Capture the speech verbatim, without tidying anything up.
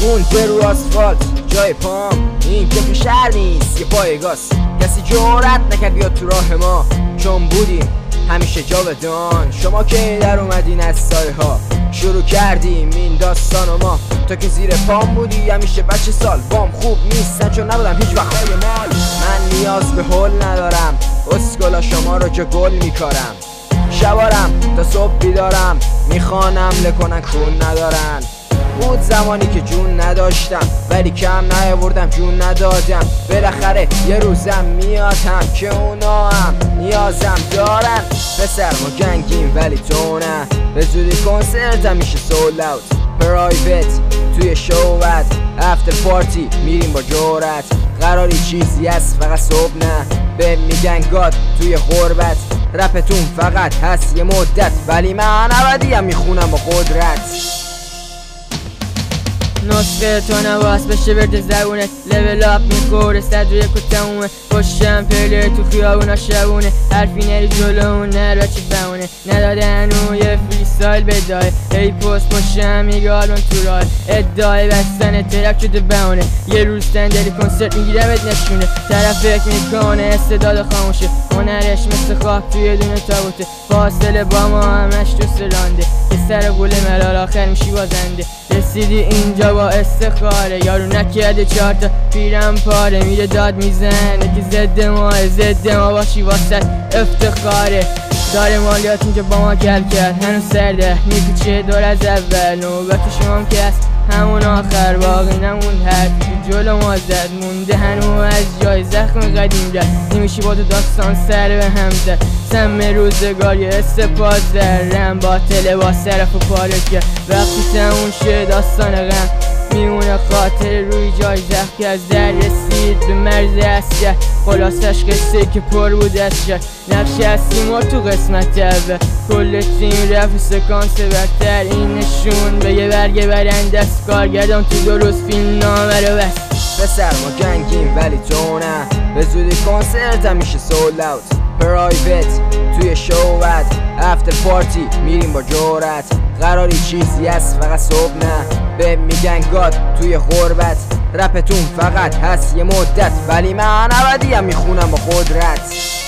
مونده رو آسفالت جای پام، این که شهر نیست یه پایگاست. کسی جرأت نکرد بیاد تو راه ما، چون بودیم همیشه جاودان. شما که در اومدین از سایه ها شروع کردیم این داستان و ما تا که زیر پام بودی همیشه بچه سال. بام خوب نیستن چون نبودم هیچ وقت های مال. من نیاز به حل ندارم، اسکولا شما رو که گل میکارم. شبارم تا صبح بیدارم، میخوانم لکنن کون ندارن. بود زمانی که جون نداشتم ولی کم نیاوردم جون ندادم. بالاخره یه روزم میاد هم که اونا هم نیازم دارن. پسر ما گنگیم ولی تو نه، به زودی کنسرتم میشه سول اوت. پرایوت توی شوت افتر پارتی میریم با جورت. قراری چیزی هست فقط صبح نه، به میگن گاد توی غربت. رپتون فقط هست یه مدت ولی من ابدیم میخونم با قدرت. نسخه تو نواس بشه برد زبونه، لیول اپ میخوره صد و یک و تمومه. پشتم پله تو خیابونا شبونه، حرفی نری جلومون نر بچه بمونه. ندادن اون یه فری ستایل بدای، ای پست پشتم میگه آلبوم تو راه. ادعای بستن ترک شده بمونه، یه روز صندلی کنسرت میگیرم ات نشونه. طرف فکر میکنه استعداد خاموشه، هنرش مثل خواه توی دونه تابوته. فاصله با ما همش تو سلانده، که سر قول ملال آخر میشی بازنده. رسیدی اینجا با استخاره، یارو نکرده چارتا پیرم پاره. میره داد میزنه که زد ماه زد ما باشی واسه افتخاره. داره مالیات اینجا با ما کل کرد، هنوز سرده میپیچه دور از اول. نوبت شما هم که هست همون آخر، باقی نمون حرفی جلو ما زد. مونده هنوز از جای زخم قدیم رد، نمیشی با تو داستان سر به هم زد. سم روزگار یه استپاز درم باطله با صرف و پاره کرد. وقتی تمون شه داستان غم میمونه خاطر روی جای زخم که از در رسید به مرز اسکر. خلاصش قصه که پر بود از شد، نقش هستیم و تو قسمت اول. کل تیم رفت سکانس برتر، این نشون به یه برگ برنده است. کارگردان تو درست فیلم نامه رو بست. پسر ما گنگیم ولی تو نه، به زودی کنسرتم میشه سول اوت. پرایوت توی شوت افتر پارتی میریم با جورت. قراری چیزی هست فقط صبح نه، به میگن گاد توی غربت. رپتون فقط هست یه مدت ولی من ابدیم میخونم با قدرت.